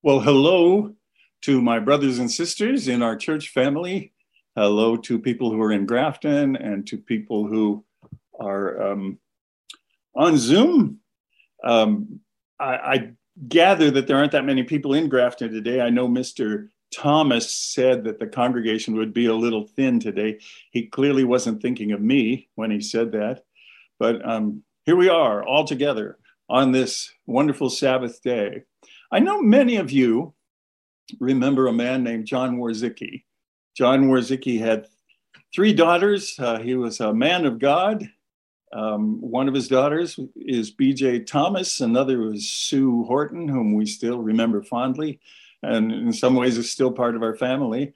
Well, hello to my brothers and sisters in our church family. Hello to people who are in Grafton and to people who are on Zoom. I gather that there aren't that many people in Grafton today. I know Mr. Thomas said that the congregation would be a little thin today. He clearly wasn't thinking of me when he said that. But here we are all together on this wonderful Sabbath day. I know many of you remember a man named John Warzicki. John Warzicki had three daughters. He was a man of God. One of his daughters is B.J. Thomas. Another was Sue Horton, whom we still remember fondly, and in some ways is still part of our family.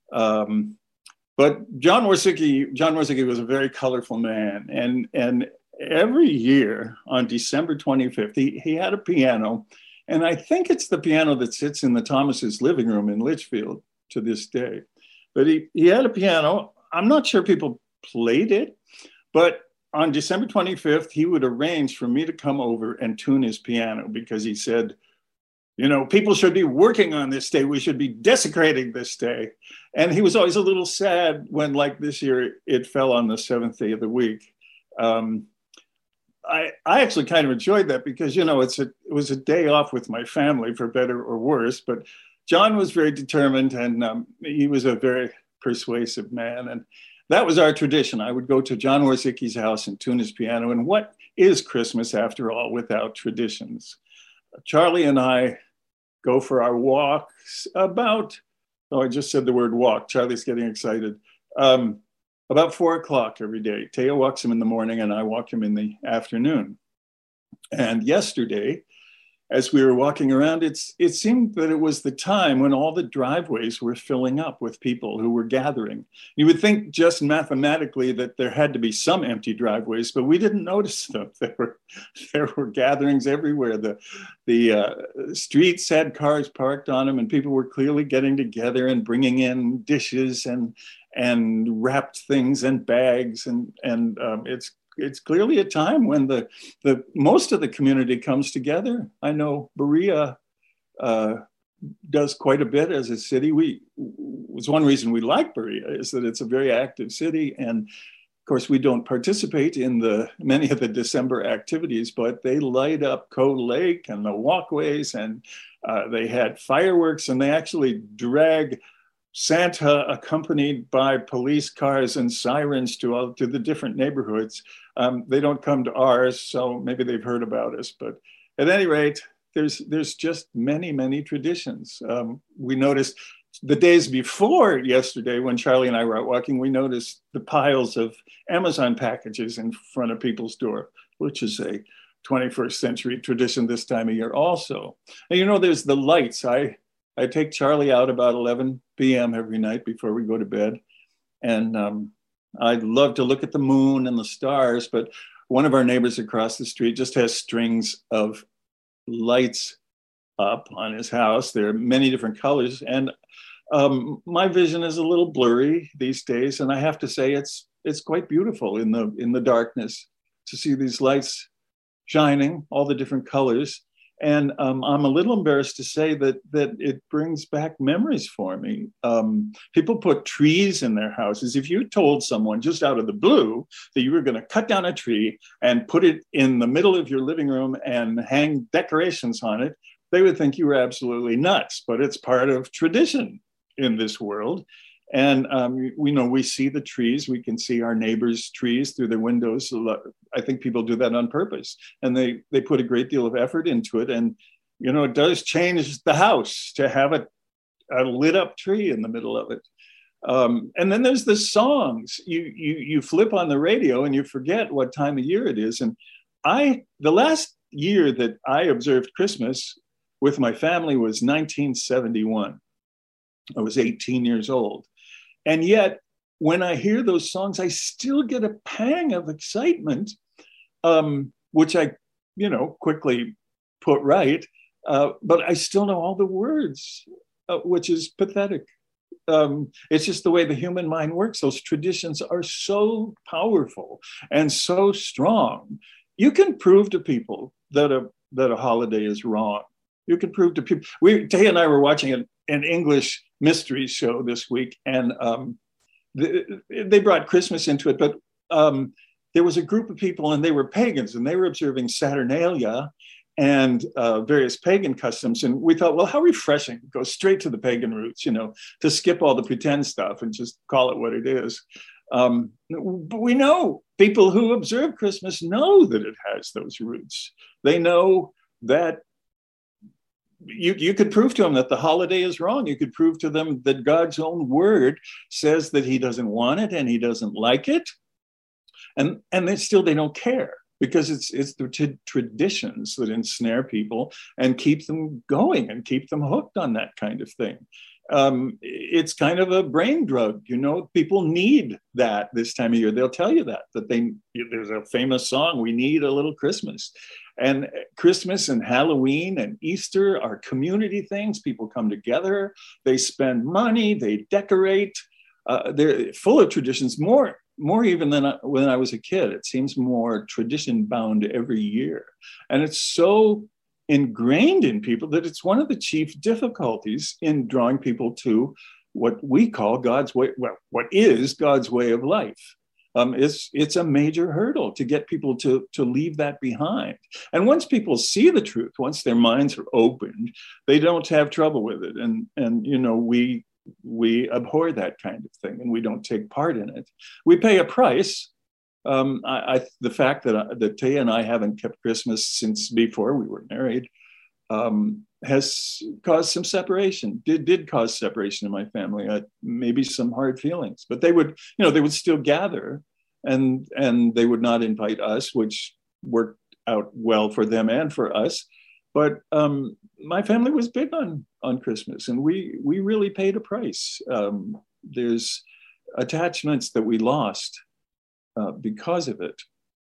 But John Warzicki was a very colorful man. And every year on December 25th, he had a piano. And I think it's the piano that sits in the Thomas's living room in Litchfield to this day. But he had a piano. I'm not sure people played it, but on December 25th, he would arrange for me to come over and tune his piano because he said, you know, people should be working on this day. We should be desecrating this day. And he was always a little sad when, like this year, it fell on the seventh day of the week. I actually kind of enjoyed that because, you know, it was a day off with my family, for better or worse. But John was very determined, and he was a very persuasive man. And that was our tradition. I would go to John Warzicki's house and tune his piano. And what is Christmas, after all, without traditions? Charlie and I go for our walks I just said the word walk. Charlie's getting excited. About 4 o'clock every day. Teo walks him in the morning and I walk him in the afternoon. And yesterday, as we were walking around, it seemed that it was the time when all the driveways were filling up with people who were gathering. You would think just mathematically that there had to be some empty driveways, but we didn't notice them. There were gatherings everywhere. The streets had cars parked on them, and people were clearly getting together and bringing in dishes and wrapped things and bags, and it's clearly a time when the most of the community comes together. I know Berea does quite a bit as a city. Was one reason we like Berea is that it's a very active city, and of course we don't participate in many of the December activities, but they light up Coe Lake and the walkways, and they had fireworks, and they actually drag Santa accompanied by police cars and sirens to the different neighborhoods. They don't come to ours, so maybe they've heard about us. But at any rate, there's just many, many traditions. We noticed the days before yesterday when Charlie and I were out walking, we noticed the piles of Amazon packages in front of people's door, which is a 21st century tradition this time of year also. And you know, there's the lights. I take Charlie out about 11 p.m. every night before we go to bed. And I love to look at the moon and the stars, but one of our neighbors across the street just has strings of lights up on his house. There are many different colors. And my vision is a little blurry these days. And I have to say it's quite beautiful in the darkness to see these lights shining, all the different colors. And I'm a little embarrassed to say that it brings back memories for me. People put trees in their houses. If you told someone just out of the blue that you were going to cut down a tree and put it in the middle of your living room and hang decorations on it, they would think you were absolutely nuts. But it's part of tradition in this world. And we see the trees. We can see our neighbors' trees through their windows. I think people do that on purpose, and they put a great deal of effort into it. And you know, it does change the house to have a lit up tree in the middle of it. And then there's the songs. You flip on the radio and you forget what time of year it is. And the last year that I observed Christmas with my family was 1971. I was 18 years old. And yet, when I hear those songs, I still get a pang of excitement, which I, quickly put right. But I still know all the words, which is pathetic. It's just the way the human mind works. Those traditions are so powerful and so strong. You can prove to people that a holiday is wrong. You can prove to people. Tay and I were watching an English mystery show this week, and they brought Christmas into it, but there was a group of people, and they were pagans, and they were observing Saturnalia and various pagan customs. And we thought, well, how refreshing, go straight to the pagan roots, to skip all the pretend stuff and just call it what it is. But we know people who observe Christmas know that it has those roots. They know that you could prove to them that the holiday is wrong. You could prove to them that God's own word says that he doesn't want it and he doesn't like it. And they don't care, because it's the traditions that ensnare people and keep them going and keep them hooked on that kind of thing. It's kind of a brain drug, people need that this time of year. They'll tell you that there's a famous song, "We Need a Little Christmas." And Christmas and Halloween and Easter are community things. People come together, they spend money, they decorate. They're full of traditions, more even than when I was a kid. It seems more tradition bound every year. And it's so ingrained in people that it's one of the chief difficulties in drawing people to what we call God's way, what is God's way of life. It's a major hurdle to get people to leave that behind. And once people see the truth, once their minds are opened, they don't have trouble with it. And we abhor that kind of thing, and we don't take part in it. We pay a price. The fact that Tay and I haven't kept Christmas since before we were married has caused some separation. Did cause separation in my family. Maybe some hard feelings, but they would still gather, and they would not invite us, which worked out well for them and for us. But my family was big on Christmas, and we really paid a price. There's attachments that we lost because of it.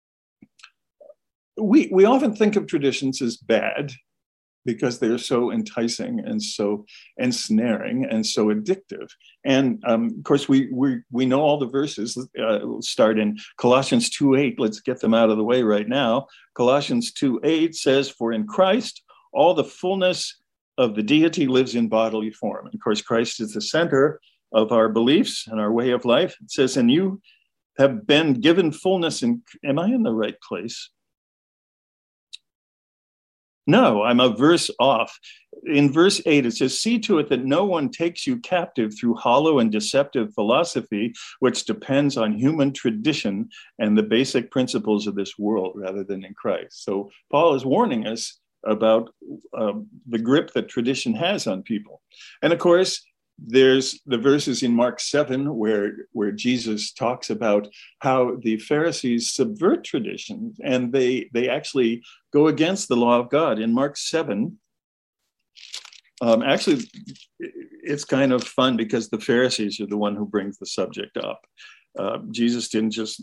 We often think of traditions as bad because they're so enticing and so ensnaring and so addictive. And of course, we know all the verses. We'll start in Colossians 2:8. Let's get them out of the way right now. Colossians 2:8 says, "For in Christ, all the fullness of the deity lives in bodily form." And of course, Christ is the center of our beliefs and our way of life. It says, "And you have been given fullness in..." Am I in the right place? No, I'm a verse off. In verse 8, it says, "See to it that no one takes you captive through hollow and deceptive philosophy, which depends on human tradition and the basic principles of this world rather than in Christ." So Paul is warning us about the grip that tradition has on people. And of course, there's the verses in Mark 7 where Jesus talks about how the Pharisees subvert traditions, and they actually go against the law of God. In Mark 7, actually, it's kind of fun because the Pharisees are the one who brings the subject up. Jesus didn't just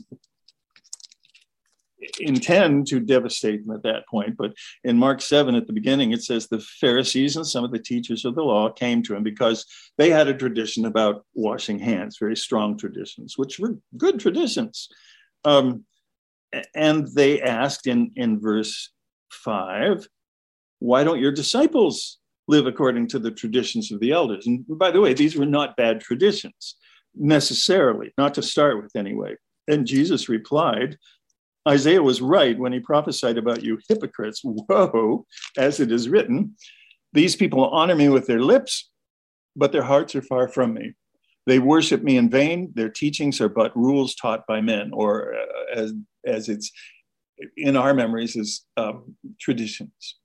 intend to devastate them at that point. But in Mark 7, at the beginning, it says the Pharisees and some of the teachers of the law came to him because they had a tradition about washing hands, very strong traditions, which were good traditions. And they asked in verse 5, "Why don't your disciples live according to the traditions of the elders?" And by the way, these were not bad traditions necessarily, not to start with anyway. And Jesus replied, "Isaiah was right when he prophesied about you hypocrites. Woe, as it is written, these people honor me with their lips, but their hearts are far from me. They worship me in vain. Their teachings are but rules taught by men," or as it's in our memories is traditions.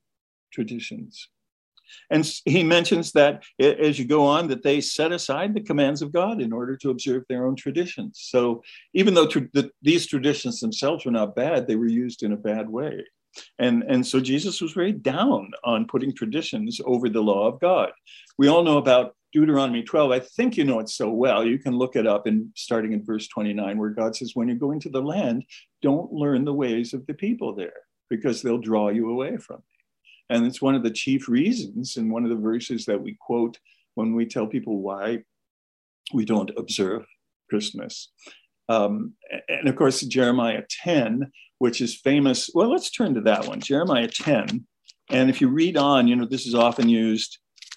And he mentions that as you go on, that they set aside the commands of God in order to observe their own traditions. So even though these traditions themselves were not bad, they were used in a bad way. And so Jesus was very down on putting traditions over the law of God. We all know about Deuteronomy 12. I think you know it so well. You can look it up starting in verse 29, where God says, when you go into the land, don't learn the ways of the people there, because they'll draw you away from me. And it's one of the chief reasons, and one of the verses that we quote when we tell people why we don't observe Christmas. And of course, Jeremiah 10, which is famous. Well, let's turn to that one. Jeremiah 10 And if you read on, this is often used,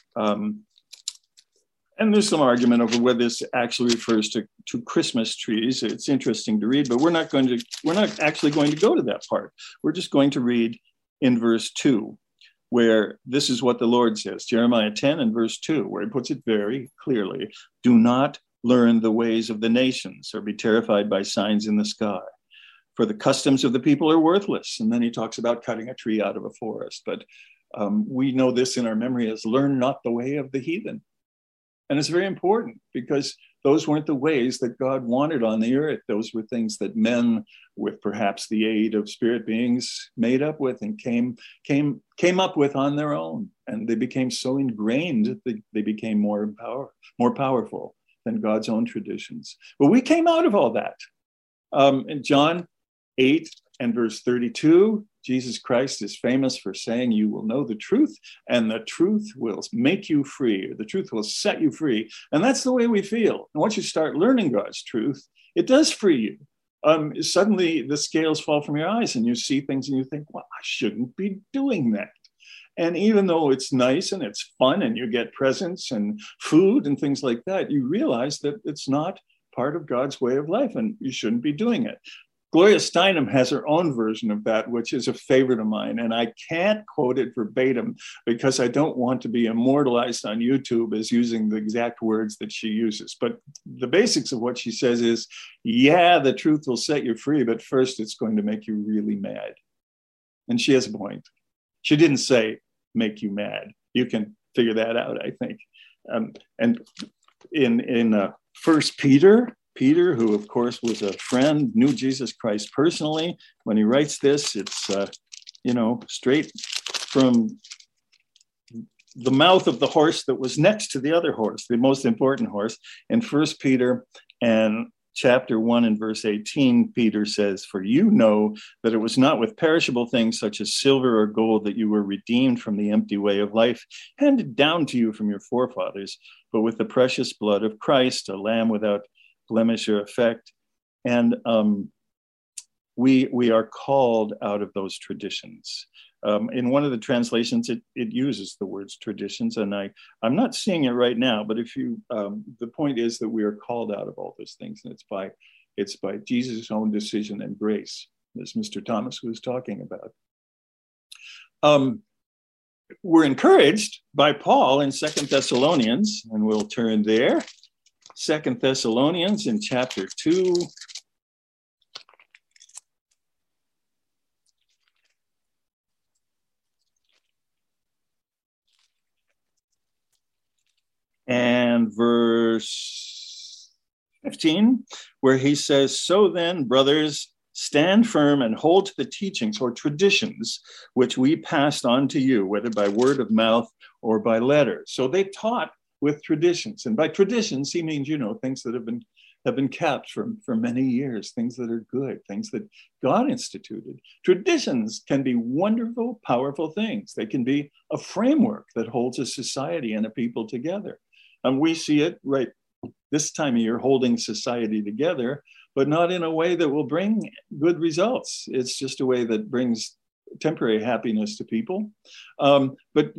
and there's some argument over whether this actually refers to Christmas trees. It's interesting to read, but we're not actually going to go to that part. We're just going to read in verse 2, where this is what the Lord says, Jeremiah 10 and verse 2, where he puts it very clearly: do not learn the ways of the nations or be terrified by signs in the sky, for the customs of the people are worthless. And then he talks about cutting a tree out of a forest. But we know this in our memory as learn not the way of the heathen. And it's very important because those weren't the ways that God wanted on the earth. Those were things that men, with perhaps the aid of spirit beings, made up with and came up with on their own. And they became so ingrained that they became more powerful than God's own traditions. But we came out of all that. In John 8 and verse 32, Jesus Christ is famous for saying, you will know the truth, and the truth will make you free, or the truth will set you free. And that's the way we feel. And once you start learning God's truth, it does free you. Suddenly the scales fall from your eyes and you see things and you think, well, I shouldn't be doing that. And even though it's nice and it's fun and you get presents and food and things like that, you realize that it's not part of God's way of life and you shouldn't be doing it. Gloria Steinem has her own version of that, which is a favorite of mine. And I can't quote it verbatim because I don't want to be immortalized on YouTube as using the exact words that she uses. But the basics of what she says is, yeah, the truth will set you free, but first it's going to make you really mad. And she has a point. She didn't say make you mad. You can figure that out, I think. And in 1 Peter, who of course was a friend, knew Jesus Christ personally. When he writes this, it's, straight from the mouth of the horse that was next to the other horse, the most important horse. In 1 Peter and chapter 1 and verse 18, Peter says, for you know that it was not with perishable things such as silver or gold that you were redeemed from the empty way of life handed down to you from your forefathers, but with the precious blood of Christ, a lamb without blemish or effect. And we are called out of those traditions. In one of the translations, it uses the words traditions, and I'm not seeing it right now, but if you, the point is that we are called out of all those things, and it's by Jesus' own decision and grace, as Mr. Thomas was talking about. We're encouraged by Paul in 2 Thessalonians, and we'll turn there. 2 Thessalonians in chapter 2. And verse 15, where he says, so then, brothers, stand firm and hold to the teachings or traditions which we passed on to you, whether by word of mouth or by letter. So they taught with traditions. And by traditions, he means, things that have been kept for many years, things that are good, things that God instituted. Traditions can be wonderful, powerful things. They can be a framework that holds a society and a people together. And we see it right this time of year holding society together, but not in a way that will bring good results. It's just a way that brings temporary happiness to people. But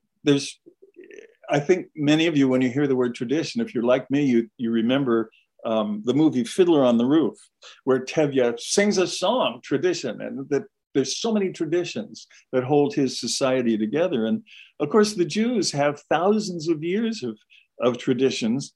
I think many of you, when you hear the word tradition, if you're like me, you remember the movie Fiddler on the Roof, where Tevye sings a song, tradition, and that there's so many traditions that hold his society together. And of course, the Jews have thousands of years of traditions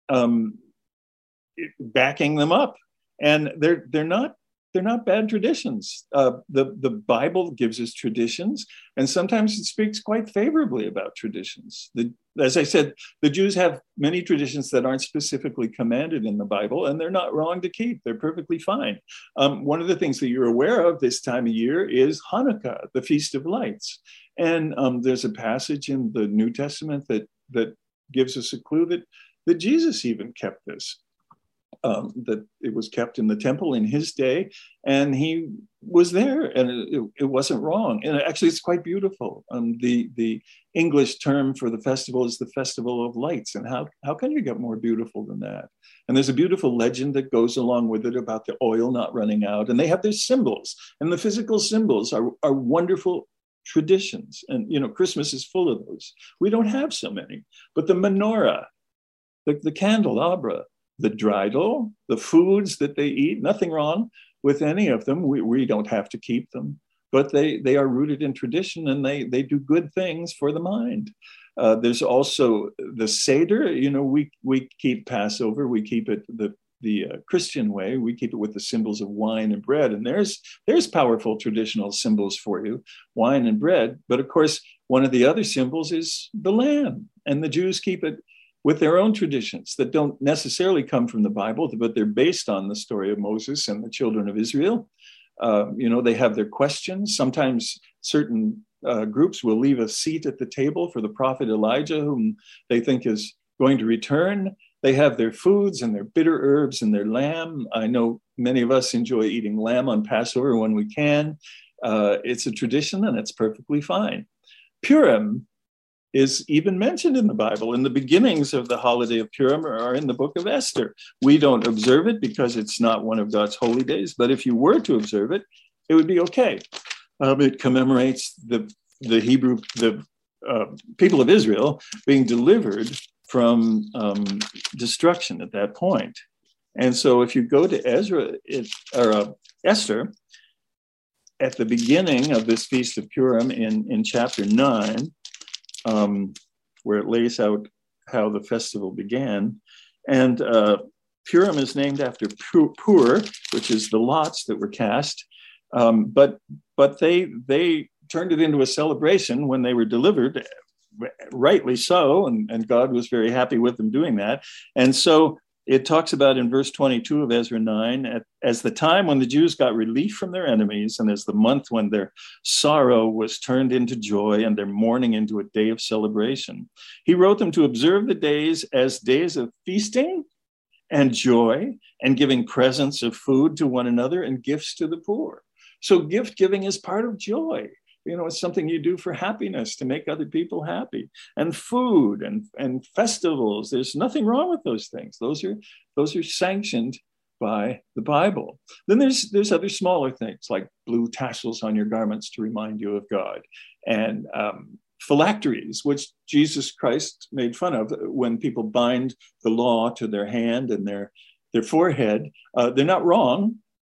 backing them up. And they're not bad traditions. The Bible gives us traditions, and sometimes it speaks quite favorably about traditions. As I said, the Jews have many traditions that aren't specifically commanded in the Bible, and they're not wrong to keep. They're perfectly fine. One of the things that you're aware of this time of year is Hanukkah, the Feast of Lights. And there's a passage in the New Testament that gives us a clue that Jesus even kept this. That it was kept in the temple in his day, and he was there, and it wasn't wrong. And actually, it's quite beautiful. The English term for the festival is the Festival of Lights, and how can you get more beautiful than that? And there's a beautiful legend that goes along with it about the oil not running out, and they have their symbols, and the physical symbols are wonderful traditions. And, Christmas is full of those. We don't have so many. But the menorah, the candelabra, the dreidel, the foods that they eat, nothing wrong with any of them. We don't have to keep them. But they are rooted in tradition, and they do good things for the mind. There's also the Seder. We keep Passover. We keep it the Christian way. We keep it with the symbols of wine and bread. And there's powerful traditional symbols for you, wine and bread. But of course, one of the other symbols is the lamb. And the Jews keep it with their own traditions that don't necessarily come from the Bible, but they're based on the story of Moses and the children of Israel. They have their questions. Sometimes certain groups will leave a seat at the table for the prophet Elijah, whom they think is going to return. They have their foods and their bitter herbs and their lamb. I know many of us enjoy eating lamb on Passover when we can. It's a tradition, and it's perfectly fine. Purim is even mentioned in the Bible. And the beginnings of the holiday of Purim are in the book of Esther. We don't observe it because it's not one of God's holy days. But if you were to observe it, it would be okay. It commemorates the people of Israel being delivered from destruction at that point. And so if you go to Esther, at the beginning of this Feast of Purim in chapter 9, where it lays out how the festival began. And Purim is named after Pur, which is the lots that were cast. But they turned it into a celebration when they were delivered, rightly so, and God was very happy with them doing that. And so it talks about in verse 22 of Ezra 9, as the time when the Jews got relief from their enemies, and as the month when their sorrow was turned into joy and their mourning into a day of celebration. He wrote them to observe the days as days of feasting and joy and giving presents of food to one another and gifts to the poor. So gift giving is part of joy. It's something you do for happiness, to make other people happy. And food and festivals, there's nothing wrong with those things. Those are sanctioned by the Bible. Then there's other smaller things like blue tassels on your garments to remind you of God, and phylacteries, which Jesus Christ made fun of when people bind the law to their hand and their forehead. They're not wrong.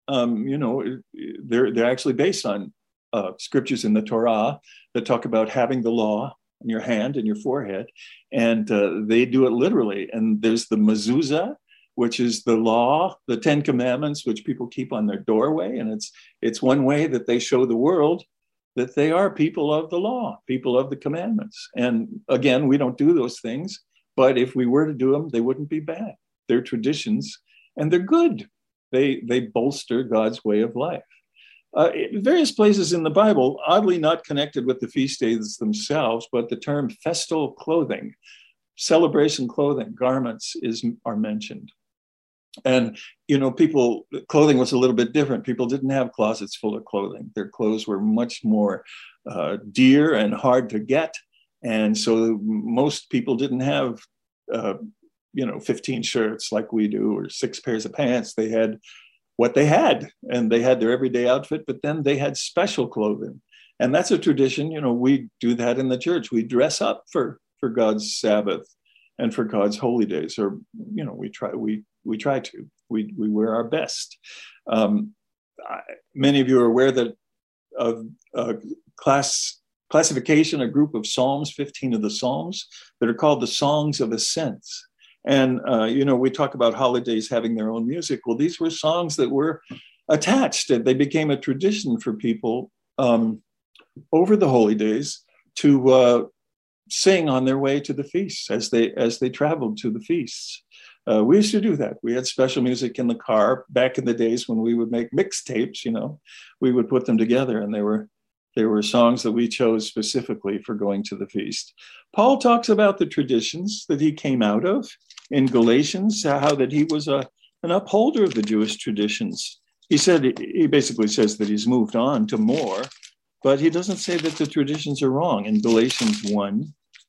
They're actually based on scriptures in the Torah that talk about having the law in your hand and your forehead, and they do it literally. And there's the mezuzah, which is the law, the 10 Commandments, which people keep on their doorway, and it's one way that they show the world that they are people of the law, people of the commandments. And again, we don't do those things, but if we were to do them, they wouldn't be bad. They're traditions, and they're good. They bolster God's way of life. Various places in the Bible, oddly not connected with the feast days themselves, but the term festal clothing, celebration clothing, garments are mentioned. And, clothing was a little bit different. People didn't have closets full of clothing. Their clothes were much more dear and hard to get. And so most people didn't have, 15 shirts like we do, or 6 pairs of pants. They had what they had, and they had their everyday outfit, but then they had special clothing. And that's a tradition. We do that in the church. We dress up for God's Sabbath and for God's holy days, or, we try to, we wear our best. Many of you are aware that of classification, a group of Psalms, 15 of the Psalms, that are called the Songs of Ascents. And, we talk about holidays having their own music. Well, these were songs that were attached. They became a tradition for people over the holy days to sing on their way to the feasts as they traveled to the feasts. We used to do that. We had special music in the car back in the days when we would make mixtapes. We would put them together, and there were songs that we chose specifically for going to the feast. Paul talks about the traditions that he came out of in Galatians, how that he was an upholder of the Jewish traditions. He basically says that he's moved on to more, but he doesn't say that the traditions are wrong. In Galatians 1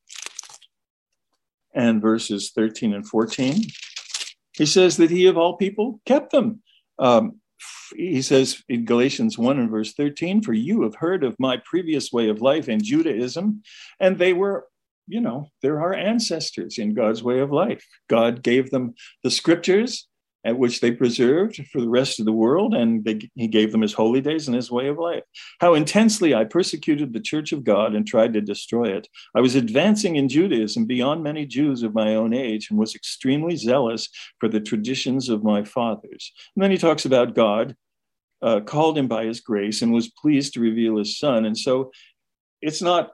and verses 13 and 14, he says that he of all people kept them. he says in Galatians 1 and verse 13, for you have heard of my previous way of life in Judaism, and they were, they're our ancestors in God's way of life. God gave them the scriptures at which they preserved for the rest of the world, and he gave them his holy days and his way of life. How intensely I persecuted the church of God and tried to destroy it. I was advancing in Judaism beyond many Jews of my own age and was extremely zealous for the traditions of my fathers. And then he talks about God called him by his grace and was pleased to reveal his son. And so it's not,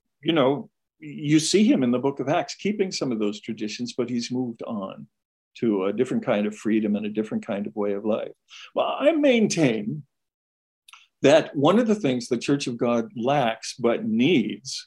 you see him in the book of Acts keeping some of those traditions, but he's moved on to a different kind of freedom and a different kind of way of life. Well, I maintain that one of the things the Church of God lacks but needs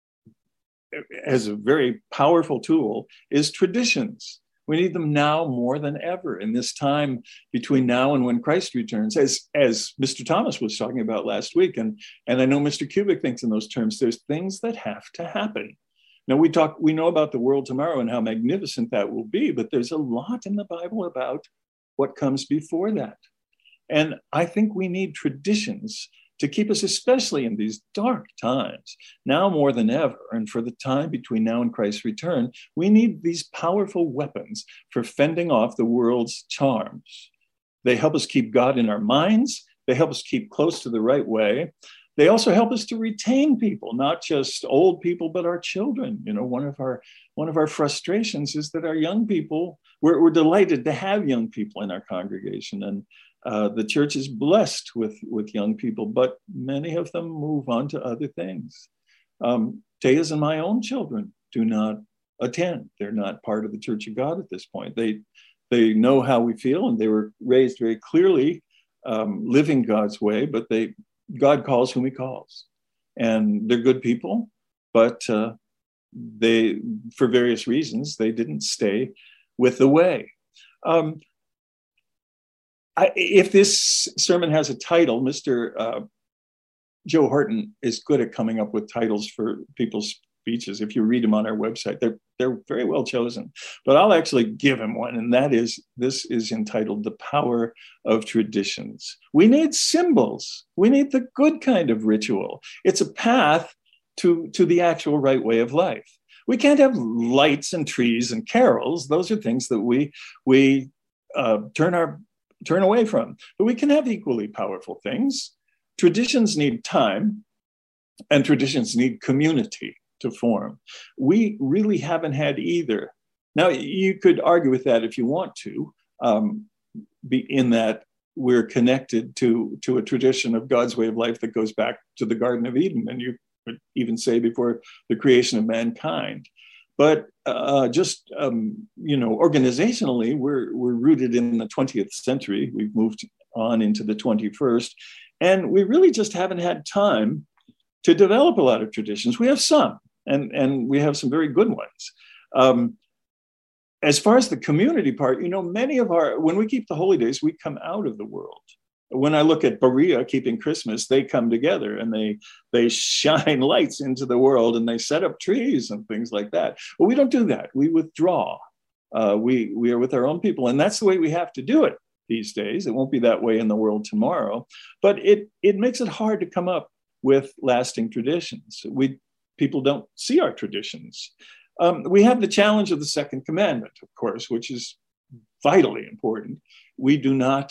as a very powerful tool is traditions. We need them now more than ever in this time between now and when Christ returns, as Mr. Thomas was talking about last week. And I know Mr. Kubik thinks in those terms. There's things that have to happen. Now, we know about the world tomorrow and how magnificent that will be, but there's a lot in the Bible about what comes before that. And I think we need traditions to keep us, especially in these dark times, now more than ever, and for the time between now and Christ's return, we need these powerful weapons for fending off the world's charms. They help us keep God in our minds. They help us keep close to the right way. They also help us to retain people, not just old people, but our children. One of our frustrations is that our young people, we're delighted to have young people in our congregation, and the church is blessed with young people, but many of them move on to other things. Taya's and my own children do not attend. They're not part of the Church of God at this point. They know how we feel, and they were raised very clearly living God's way, but God calls whom he calls, and they're good people, but they, for various reasons, they didn't stay with the way. If this sermon has a title, Mr. Joe Horton is good at coming up with titles for people's speeches. If you read them on our website, they're very well chosen. But I'll actually give him one, and this is entitled The Power of Traditions. We need symbols. We need the good kind of ritual. It's a path to the actual right way of life. We can't have lights and trees and carols. Those are things that we turn away from. But we can have equally powerful things. Traditions need time, and traditions need community to form. We really haven't had either. Now, you could argue with that if you want to, be in that we're connected to a tradition of God's way of life that goes back to the Garden of Eden, and you could even say before the creation of mankind. But organizationally, we're rooted in the 20th century. We've moved on into the 21st, and we really just haven't had time to develop a lot of traditions. We have some, and we have some very good ones. As far as the community part, when we keep the holy days, we come out of the world. When I look at Berea keeping Christmas, they come together and they shine lights into the world, and they set up trees and things like that. But we don't do that. We withdraw. We are with our own people, and that's the way we have to do it these days. It won't be that way in the world tomorrow, but it makes it hard to come up with lasting traditions. People don't see our traditions. We have the challenge of the second commandment, of course, which is vitally important. We don't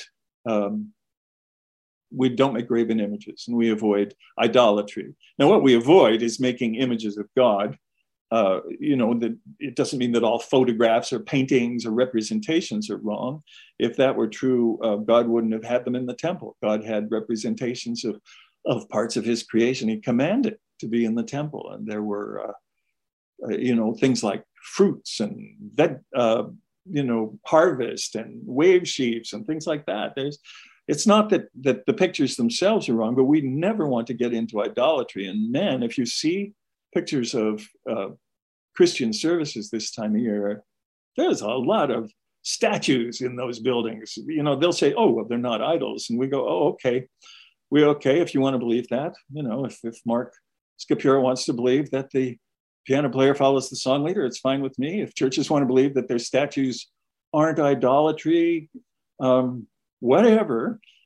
make graven images, and we avoid idolatry. Now, what we avoid is making images of God. That it doesn't mean that all photographs or paintings or representations are wrong. If that were true, God wouldn't have had them in the temple. God had representations of parts of his creation. He commanded to be in the temple, and there were things like fruits and harvest and wave sheaves and things like that. It's not that the pictures themselves are wrong, but we never want to get into idolatry. And man, if you see pictures of Christian services this time of year, there's a lot of statues in those buildings. They'll say, oh, well, they're not idols. And we go, oh, okay. We're okay if you want to believe that. If Mark Scapura wants to believe that the piano player follows the song leader, it's fine with me. If churches want to believe that their statues aren't idolatry, whatever.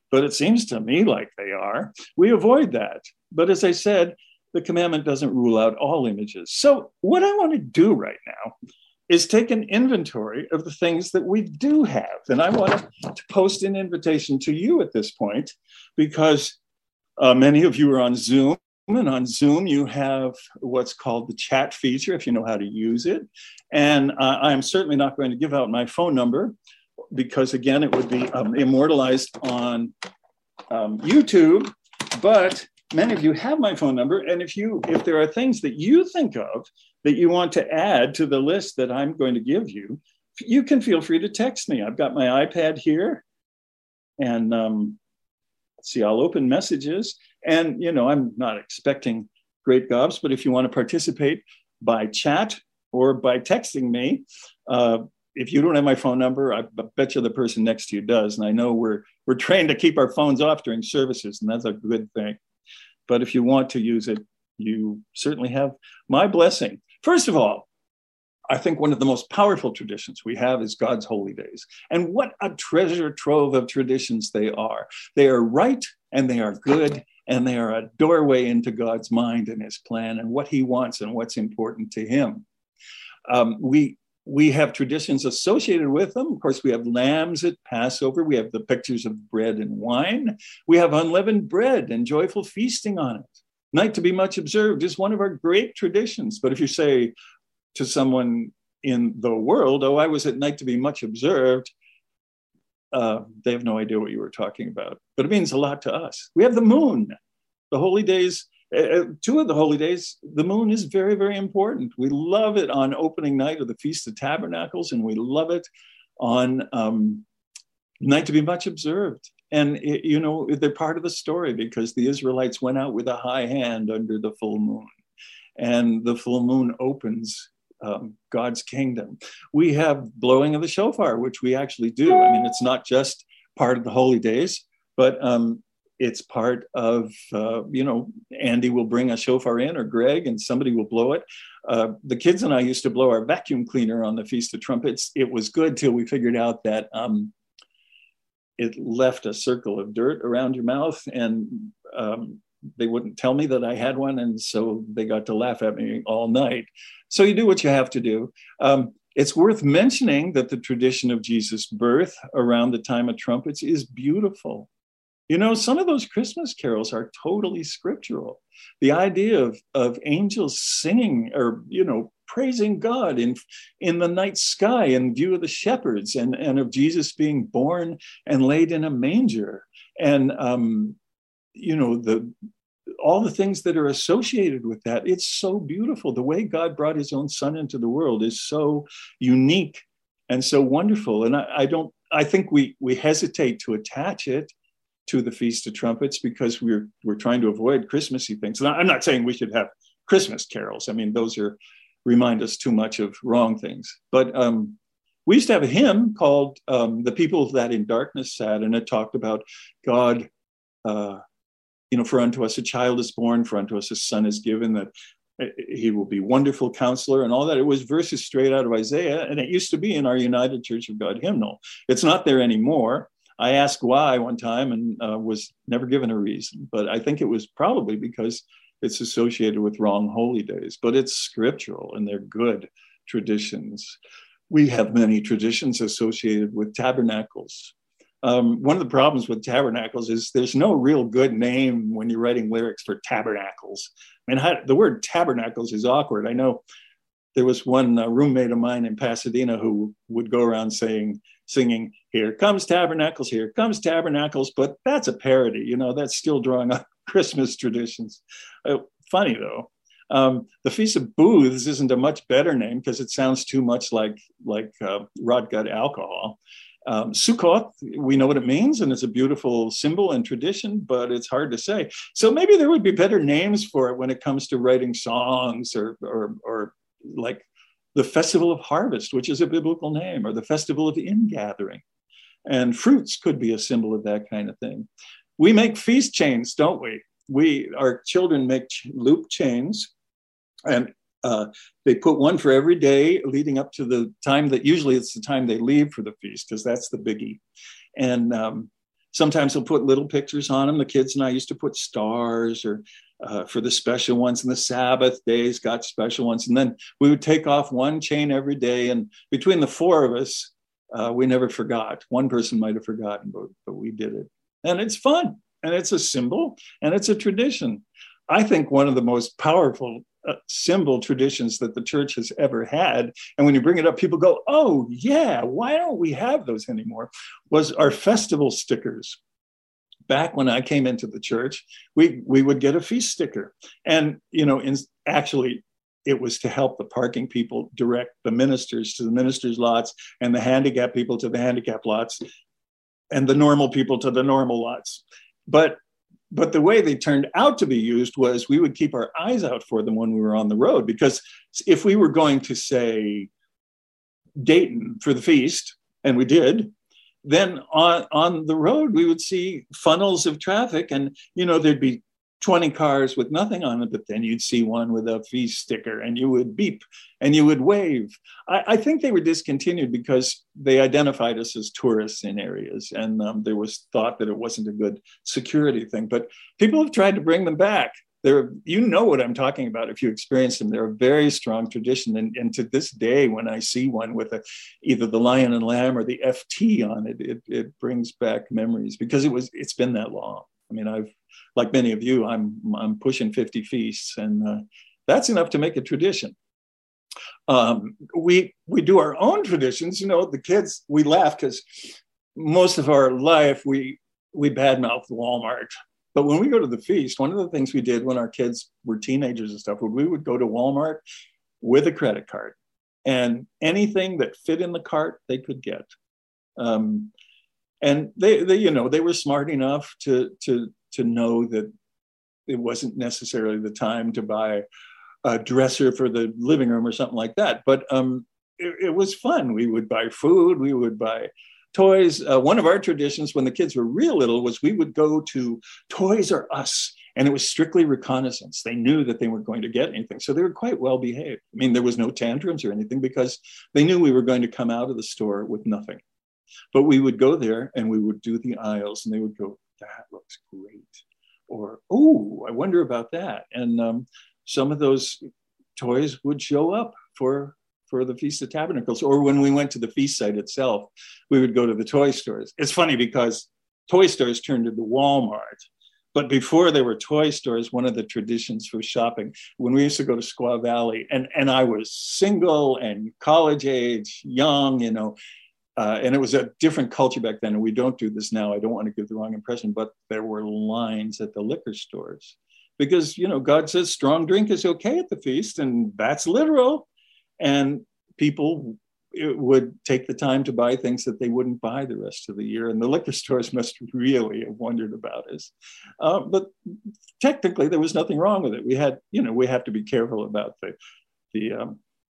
but it seems to me like they are. We avoid that. But as I said, the commandment doesn't rule out all images. So what I want to do right now is take an inventory of the things that we do have. And I want to post an invitation to you at this point, because many of you are on Zoom. And on Zoom, you have what's called the chat feature, if you know how to use it. And I'm certainly not going to give out my phone number, because, again, it would be immortalized on YouTube. But many of you have my phone number. And if there are things that you think of that you want to add to the list that I'm going to give you, you can feel free to text me. I've got my iPad here. And let's see, I'll open messages. And, I'm not expecting great gobs, but if you want to participate by chat or by texting me, if you don't have my phone number, I bet you the person next to you does. And I know we're trained to keep our phones off during services, and that's a good thing. But if you want to use it, you certainly have my blessing. First of all, I think one of the most powerful traditions we have is God's holy days. And what a treasure trove of traditions they are. They are right, and they are good, and they are a doorway into God's mind and his plan and what he wants and what's important to him. We have traditions associated with them. Of course, we have lambs at Passover. We have the pictures of bread and wine. We have unleavened bread and joyful feasting on it. Night to be much observed is one of our great traditions. But if you say to someone in the world, oh, I was at night to be much observed, they have no idea what you were talking about. But it means a lot to us. We have the moon. The holy days, two of the holy days, the moon is very, very important. We love it on opening night of the Feast of Tabernacles, and we love it on night to be much observed. And, they're part of the story, because the Israelites went out with a high hand under the full moon. And the full moon opens God's kingdom. We have blowing of the shofar, which we actually do. I mean, it's not just part of the holy days, but it's part of, Andy will bring a shofar in, or Greg, and somebody will blow it. The kids and I used to blow our vacuum cleaner on the Feast of Trumpets. It was good till we figured out that it left a circle of dirt around your mouth, and they wouldn't tell me that I had one, and so they got to laugh at me all night. So you do what you have to do. It's worth mentioning that the tradition of Jesus' birth around the time of trumpets is beautiful. Some of those Christmas carols are totally scriptural. The idea of angels singing or, praising God in the night sky in view of the shepherds, and of Jesus being born and laid in a manger. And, all the things that are associated with that, it's so beautiful. The way God brought his own son into the world is so unique and so wonderful. And I think we hesitate to attach it to the Feast of Trumpets, because we're trying to avoid Christmassy things. And I'm not saying we should have Christmas carols. I mean, those remind us too much of wrong things. But we used to have a hymn called The People That in Darkness Sat, and it talked about God, for unto us a child is born, for unto us a son is given, that he will be wonderful counselor and all that. It was verses straight out of Isaiah, and it used to be in our United Church of God hymnal. It's not there anymore. I asked why one time and was never given a reason, but I think it was probably because it's associated with wrong holy days, but it's scriptural and they're good traditions. We have many traditions associated with tabernacles. One of the problems with tabernacles is there's no real good name when you're writing lyrics for tabernacles. I mean, the word tabernacles is awkward. I know there was one roommate of mine in Pasadena who would go around singing, here comes tabernacles, but that's a parody, that's still drawing on Christmas traditions. Funny though. The Feast of Booths isn't a much better name because it sounds too much like rot gut alcohol. Sukkot, we know what it means, and it's a beautiful symbol and tradition, but it's hard to say. So maybe there would be better names for it when it comes to writing songs, or like the Festival of Harvest, which is a biblical name, or the Festival of Ingathering. And fruits could be a symbol of that kind of thing. We make feast chains, don't we? Our children make loop chains, and they put one for every day leading up to the time that usually it's the time they leave for the feast, because that's the biggie. And Sometimes they'll put little pictures on them. The kids and I used to put stars, or for the special ones, and the Sabbath days got special ones. And then we would take off one chain every day. And between the four of us, we never forgot. One person might have forgotten, but we did it. And it's fun, and it's a symbol, and it's a tradition. I think one of the most powerful symbol traditions that the church has ever had, and when you bring it up, people go, oh yeah, why don't we have those anymore, was our festival stickers. Back when I came into the church, we would get a feast sticker. And, actually, it was to help the parking people direct the ministers to the ministers' lots, and the handicap people to the handicap lots, and the normal people to the normal lots. But the way they turned out to be used was we would keep our eyes out for them when we were on the road, because if we were going to, say, Dayton for the feast, and we did, then on the road, we would see funnels of traffic, and, there'd be 20 cars with nothing on it, but then you'd see one with a feast sticker, and you would beep and you would wave. I think they were discontinued because they identified us as tourists in areas, and there was thought that it wasn't a good security thing, but people have tried to bring them back. You know what I'm talking about if you experience them. They're a very strong tradition. And to this day, when I see one with either the lion and lamb or the FT on it, it brings back memories, because it's been that long. I mean, like many of you, I'm pushing 50 feasts, and that's enough to make a tradition. We do our own traditions. The kids, we laugh because most of our life we badmouth Walmart. But when we go to the feast, one of the things we did when our kids were teenagers and stuff, we would go to Walmart with a credit card, and anything that fit in the cart they could get. And they were smart enough to know that it wasn't necessarily the time to buy a dresser for the living room or something like that. But it was fun. We would buy food. We would buy toys. One of our traditions when the kids were real little was we would go to Toys R Us, and it was strictly reconnaissance. They knew that they weren't going to get anything, so they were quite well behaved. I mean, there was no tantrums or anything, because they knew we were going to come out of the store with nothing. But we would go there and we would do the aisles, and they would go, that looks great. Or, oh, I wonder about that. And some of those toys would show up for the Feast of Tabernacles. Or when we went to the feast site itself, we would go to the toy stores. It's funny because toy stores turned into Walmart. But before there were toy stores, one of the traditions for shopping, when we used to go to Squaw Valley, and I was single and college age, young, and it was a different culture back then, and we don't do this now. I don't want to give the wrong impression, but there were lines at the liquor stores because, God says strong drink is okay at the feast, and that's literal. And people would take the time to buy things that they wouldn't buy the rest of the year. And the liquor stores must really have wondered about us. But technically, there was nothing wrong with it. We have to be careful about the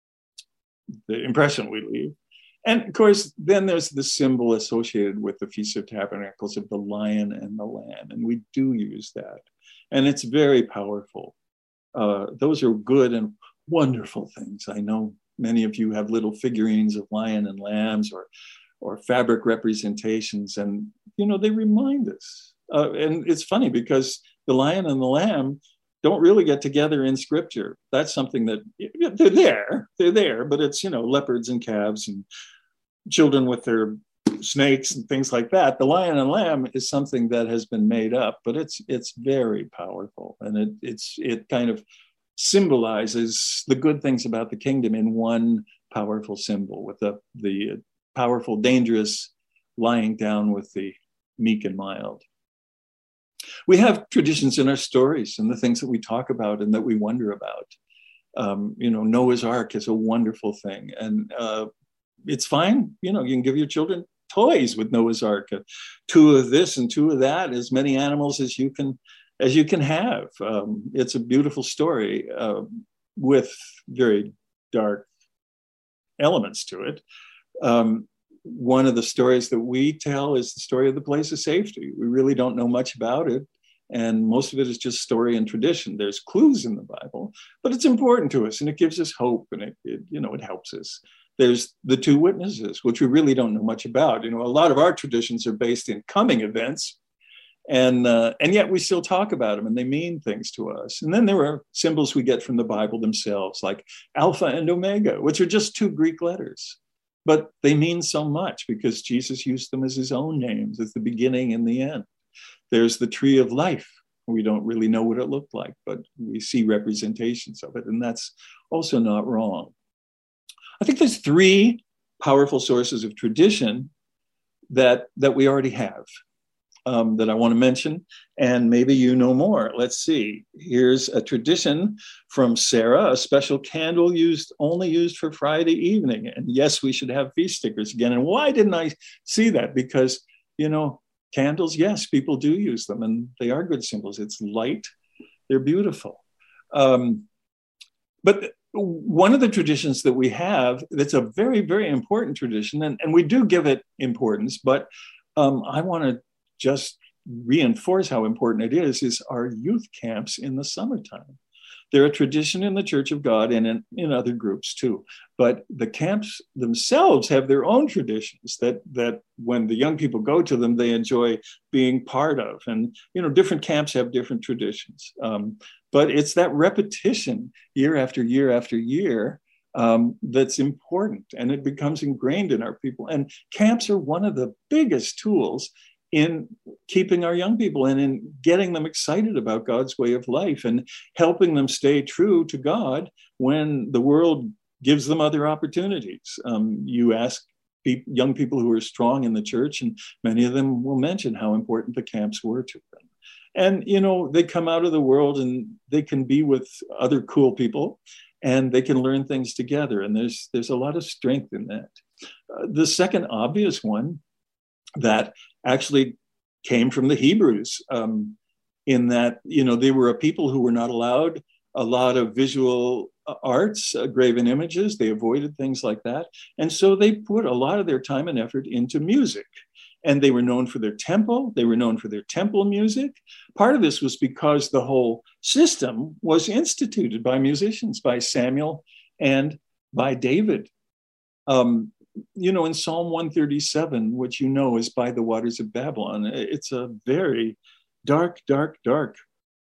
impression we leave. And of course, then there's the symbol associated with the Feast of Tabernacles of the lion and the lamb. And we do use that. And it's very powerful. Those are good and wonderful things. I know many of you have little figurines of lion and lambs or fabric representations, and they remind us. And it's funny because the lion and the lamb don't really get together in Scripture. That's something that they're there, but it's leopards and calves and children with their snakes and things like that. The lion and lamb is something that has been made up, but it's very powerful, and it kind of symbolizes the good things about the kingdom in one powerful symbol, with the powerful, dangerous lying down with the meek and mild. We have traditions in our stories and the things that we talk about and that we wonder about. Noah's Ark is a wonderful thing, and it's fine. You can give your children toys with Noah's Ark, 2 of this and 2 of that, as many animals as you can have. It's a beautiful story with very dark elements to it. One of the stories that we tell is the story of the place of safety. We really don't know much about it, and most of it is just story and tradition. There's clues in the Bible, but it's important to us, and it gives us hope, and it helps us. There's the two witnesses, which we really don't know much about. A lot of our traditions are based in coming events, and yet we still talk about them, and they mean things to us. And then there are symbols we get from the Bible themselves, like Alpha and Omega, which are just two Greek letters, but they mean so much because Jesus used them as his own names, as the beginning and the end. There's the tree of life. We don't really know what it looked like, but we see representations of it, and that's also not wrong. I think there's three powerful sources of tradition that we already have that I want to mention, and maybe you know more. Let's see. Here's a tradition from Sarah, a special candle only used for Friday evening. And yes, we should have feast stickers again. And why didn't I see that? Because, candles, yes, people do use them, and they are good symbols. It's light. They're beautiful. But one of the traditions that we have that's a very, very important tradition, and we do give it importance, but I want to just reinforce how important it is our youth camps in the summertime. They're a tradition in the Church of God and in other groups too. But the camps themselves have their own traditions that when the young people go to them, they enjoy being part of. And, different camps have different traditions. But it's that repetition year after year after year that's important, and it becomes ingrained in our people. And camps are one of the biggest tools in keeping our young people and in getting them excited about God's way of life and helping them stay true to God when the world gives them other opportunities. You ask young people who are strong in the church, and many of them will mention how important the camps were to them. And, they come out of the world and they can be with other cool people and they can learn things together. And there's a lot of strength in that. The second obvious one that actually came from the Hebrews, in that, they were a people who were not allowed a lot of visual arts, graven images. They avoided things like that. And so they put a lot of their time and effort into music. And they were known for their temple. They were known for their temple music. Part of this was because the whole system was instituted by musicians, by Samuel and by David. In Psalm 137, which is by the waters of Babylon, it's a very dark, dark, dark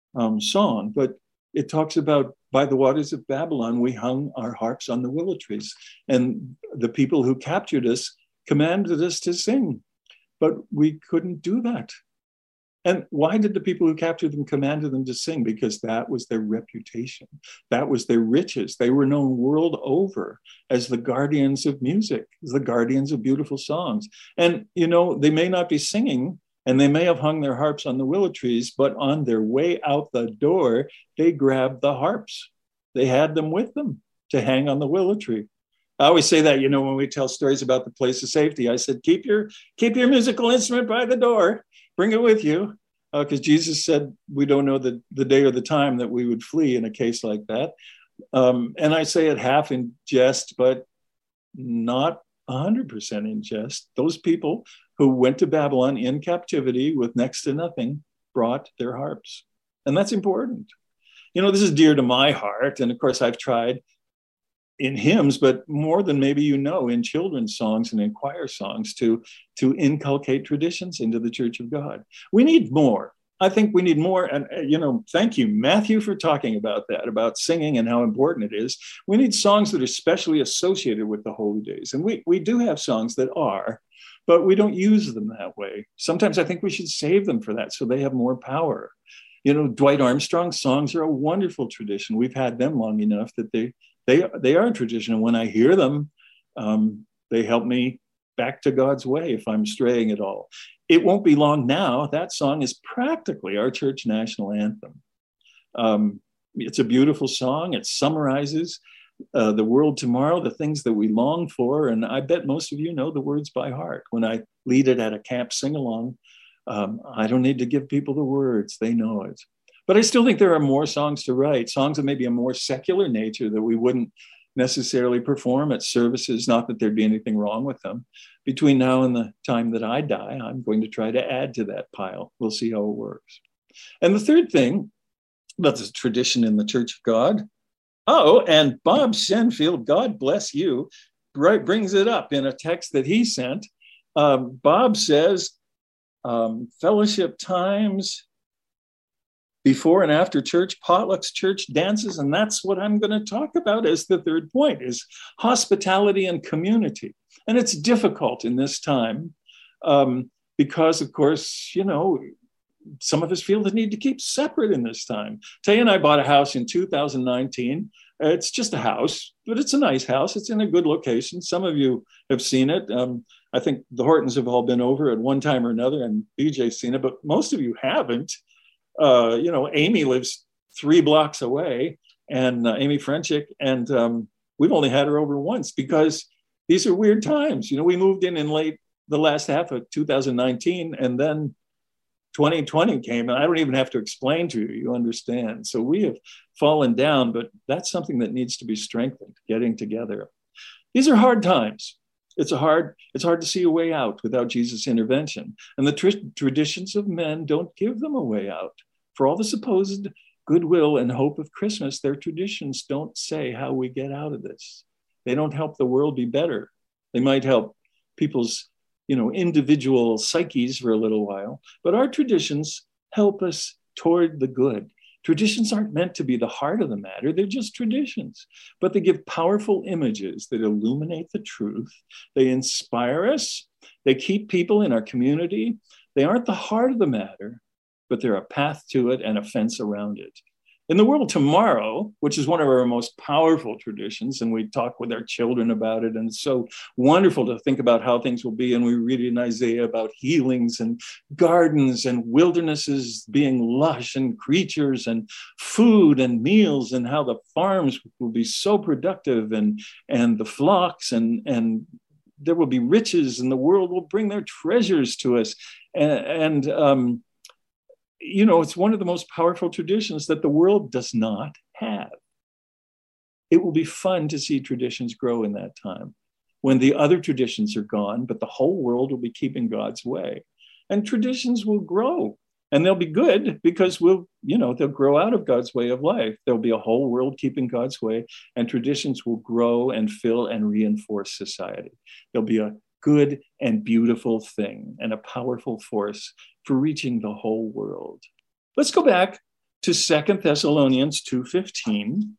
song, but it talks about by the waters of Babylon, we hung our harps on the willow trees, and the people who captured us commanded us to sing, but we couldn't do that. And why did the people who captured them commanded them to sing? Because that was their reputation. That was their riches. They were known world over as the guardians of music, as the guardians of beautiful songs. And, they may not be singing and they may have hung their harps on the willow trees, but on their way out the door, they grabbed the harps. They had them with them to hang on the willow tree. I always say that, when we tell stories about the place of safety, I said, keep your musical instrument by the door. Bring it with you, because Jesus said we don't know the day or the time that we would flee in a case like that. And I say it half in jest, but not 100% in jest. Those people who went to Babylon in captivity with next to nothing brought their harps. And that's important. This is dear to my heart. And of course, I've tried in hymns, but more than maybe in children's songs and in choir songs to inculcate traditions into the Church of God. We need more. I think we need more. And, thank you, Matthew, for talking about that, about singing and how important it is. We need songs that are specially associated with the holy days. And we do have songs that are, but we don't use them that way. Sometimes I think we should save them for that so they have more power. Dwight Armstrong's songs are a wonderful tradition. We've had them long enough that they are a tradition. And when I hear them, they help me back to God's way if I'm straying at all. It won't be long now. That song is practically our church national anthem. It's a beautiful song. It summarizes the world tomorrow, the things that we long for. And I bet most of you know the words by heart. When I lead it at a camp sing-along, I don't need to give people the words. They know it. But I still think there are more songs to write, songs of maybe a more secular nature that we wouldn't necessarily perform at services, not that there'd be anything wrong with them. Between now and the time that I die, I'm going to try to add to that pile. We'll see how it works. And the third thing, that's a tradition in the Church of God. Oh, and Bob Senfield, God bless you, brings it up in a text that he sent. Bob says, fellowship times, before and after church, potlucks, church dances, and that's what I'm going to talk about as the third point, is hospitality and community. And it's difficult in this time because, of course, some of us feel the need to keep separate in this time. Tay and I bought a house in 2019. It's just a house, but it's a nice house. It's in a good location. Some of you have seen it. I think the Hortons have all been over at one time or another, and BJ's seen it, but most of you haven't. Amy lives 3 blocks away, and Amy Frenchick, and we've only had her over once because these are weird times. We moved in the last half of 2019, and then 2020 came, and I don't even have to explain to you, you understand. So we have fallen down, but that's something that needs to be strengthened, getting together. These are hard times. It's hard to see a way out without Jesus' intervention. And the traditions of men don't give them a way out. For all the supposed goodwill and hope of Christmas, their traditions don't say how we get out of this. They don't help the world be better. They might help people's, individual psyches for a little while, but our traditions help us toward the good. Traditions aren't meant to be the heart of the matter. They're just traditions, but they give powerful images that illuminate the truth. They inspire us. They keep people in our community. They aren't the heart of the matter, but they're a path to it and a fence around it. In the world tomorrow, which is one of our most powerful traditions, and we talk with our children about it, and it's so wonderful to think about how things will be, and we read in Isaiah about healings and gardens and wildernesses being lush and creatures and food and meals, and how the farms will be so productive and the flocks and there will be riches, and the world will bring their treasures to us. It's one of the most powerful traditions that the world does not have. It will be fun to see traditions grow in that time when the other traditions are gone, but the whole world will be keeping God's way. And traditions will grow, and they'll be good because they'll grow out of God's way of life. There'll be a whole world keeping God's way, and traditions will grow and fill and reinforce society. There'll be a good and beautiful thing and a powerful force for reaching the whole world. Let's go back to 2 Thessalonians 2:15.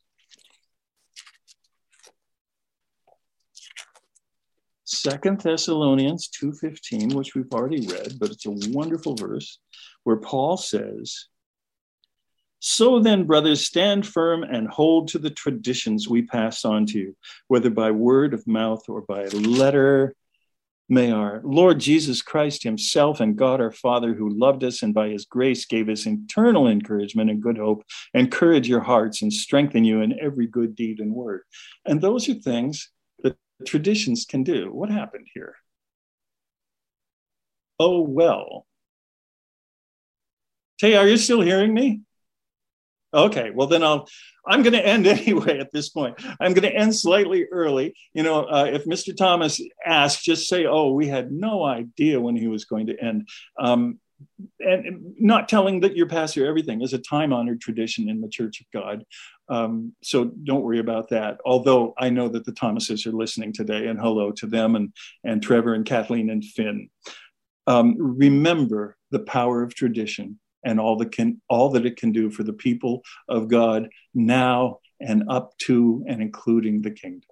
2 Thessalonians 2:15, which we've already read, but it's a wonderful verse where Paul says, "So then, brothers, stand firm and hold to the traditions we pass on to you, whether by word of mouth or by letter. May our Lord Jesus Christ himself and God our Father, who loved us and by his grace gave us eternal encouragement and good hope, encourage your hearts and strengthen you in every good deed and word." And those are things that traditions can do. What happened here? Oh, well. Tay, are you still hearing me? Okay, well then I'm going to end anyway at this point. I'm going to end slightly early. If Mr. Thomas asks, just say, "Oh, we had no idea when he was going to end." And not telling that your pastor everything is a time-honored tradition in the Church of God. So don't worry about that. Although I know that the Thomases are listening today, and hello to them and Trevor and Kathleen and Finn. Remember the power of tradition and all that it can do for the people of God now and up to and including the kingdom.